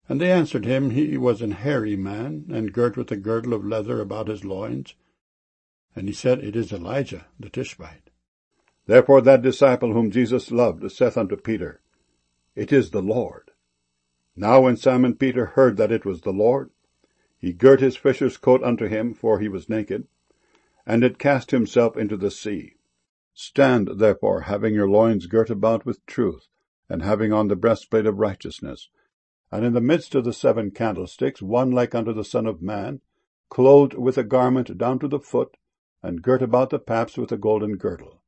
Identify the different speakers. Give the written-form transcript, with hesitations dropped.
Speaker 1: And they answered him, He was an hairy man, and girt with a girdle of leather about his loins. And he said, It is Elijah the Tishbite.
Speaker 2: Therefore that disciple whom Jesus loved saith unto Peter, It is the Lord. Now when Simon Peter heard that it was the Lord, he girt his fisher's coat unto him, for he was naked, and did cast himself into the sea. Stand therefore, having your loins girt about with truth, and having on the breastplate of righteousness, and in the midst of the 7 candlesticks one like unto the Son of Man, clothed with a garment down to the foot, and girt about the paps with a golden girdle.